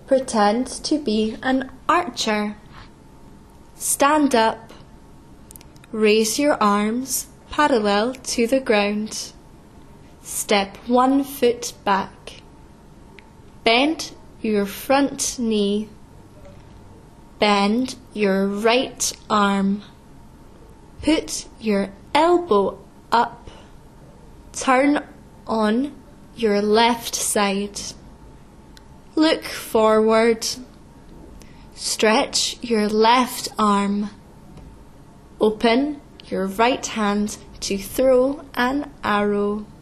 Pretend to be an archer. Stand up. Raise your arms parallel to the ground. Step 1 foot back. Bend your front knee. Bend your right arm. Put your elbow up. Turn on your left side. Look forward. Stretch your left arm. Open your right hand to throw an arrow.